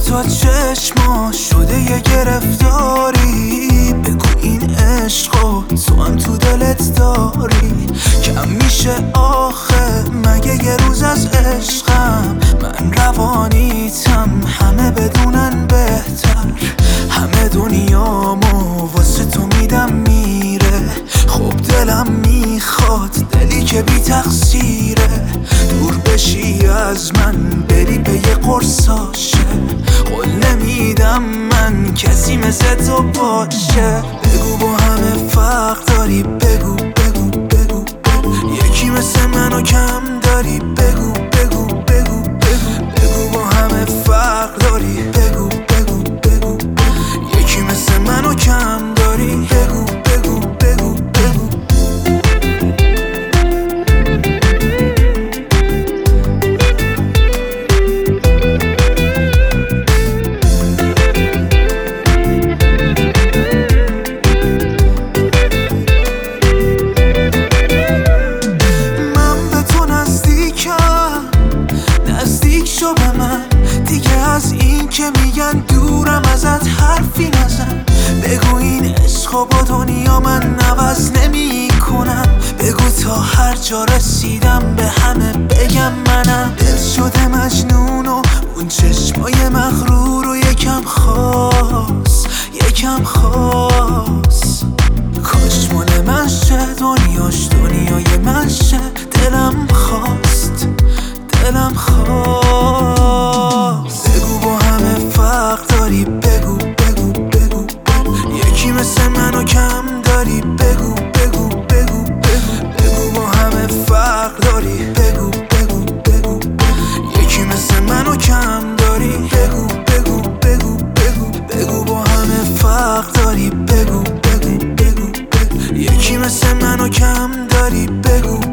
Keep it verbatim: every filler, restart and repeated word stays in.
تا چشما شده یه گرفتاری. بگو این عشقو تو هم تو دلت داری. کم میشه آخه مگه یه روز از عشقم؟ من روانیتم همه بدونن بهتر. همه دنیامو واسه تو میدم میره. خب دلم میخواد دلی که بی تقصیره. دور بشی از من بری به یه قرصاشه. قول نمیدم من کسی مثل تو باشه. بگو با همه فرق داری. بگو بگو بگو بگو یکی مثل منو کم داری. بگو بگو بگو بگو بگو با همه فرق داری. بگو بگو بگو بگو یکی مثل منو کم داری. بگو بگو بگو بگو شو به من دیگه. از این که میگن دورم ازت حرفی نزن. بگو این عشقو با دنیا من عوض نمی کنم. بگو تا هر جا رسیدم به همه بگم منم. دل شده مجنون و اون چشمای مغرور رو یکم خواست یکم خواست. کاش مال من شه دنیاش دنیای من شه. دلم خواست دلم خواست. بگو با همه فرق داری. بگو بگو بگو بگو یکی مثل منو کم داری. بگو بگو بگو بگو بگو با همه فرق داری. بگو بگو بگو یکی مثل منو کم داری. بگو بگو بگو بگو بگو با همه فرق داری. بگو بگو بگو بگو یکی مثل منو کم داری. بگو